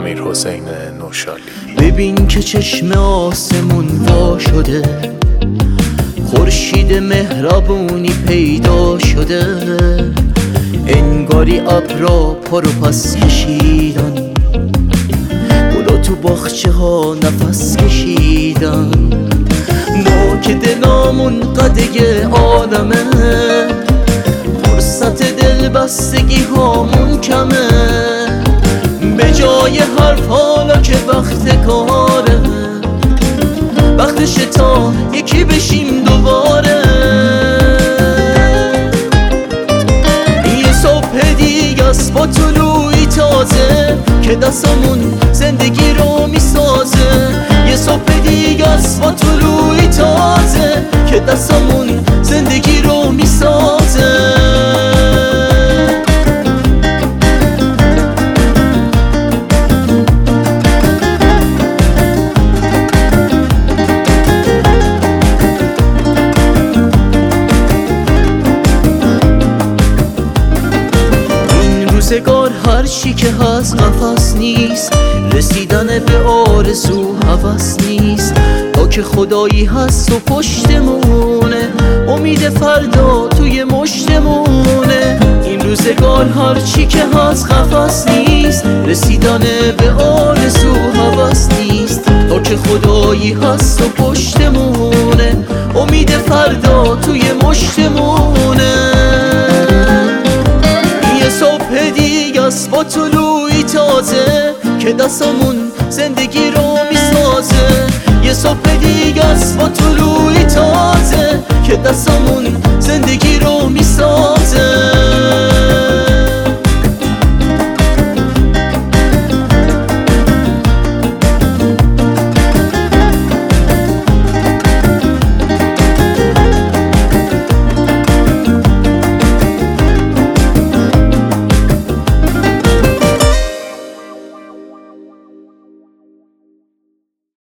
امیرحسین نوشالی. ببین که چشم آسمون وا شده، خورشید مهربونی پیدا شده، انگاری ابرا پا رو پس کشیدن، گلا تو باغچه ها نفس کشیدن. ما که دلامون قده عالمه، فرصت دل بستگی هامون کمه، به جای حرف حالا که وقت کاره، وقتشه تا یکی بشیم دوباره. یه صبح دیگه است با طلوعی تازه که دستمون زندگی رو میسازه. یه صبح دیگه است با طلوعی تازه که دستمون زندگی رو میسازه. روزگار هر چی که هست قفس نیست، رسیدن به آرزو هوس نیست. تا که خدایی هست و پشتمونه، امید فردا توی مشتمونه. این روزگار هر چی که هست قفس نیست، رسیدن به آرزو هوس نیست. تا که خدایی هست و پشتمونه، امید فردا توی مشتمونه. صبح دیگه است با طلوعی تازه که دستمون زندگی رو میسازه. یه صبح دیگه است با طلوعی تازه که دستمون